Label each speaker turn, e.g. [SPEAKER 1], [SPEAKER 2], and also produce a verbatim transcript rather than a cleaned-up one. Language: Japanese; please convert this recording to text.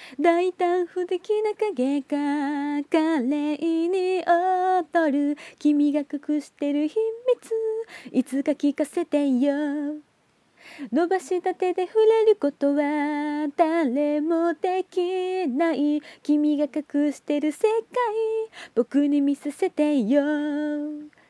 [SPEAKER 1] 大胆不敵な影が華麗に踊る、君が隠してる秘密いつか聞かせてよ。伸ばした手で触れることは誰もできない、君が隠してる世界僕に見させてよ。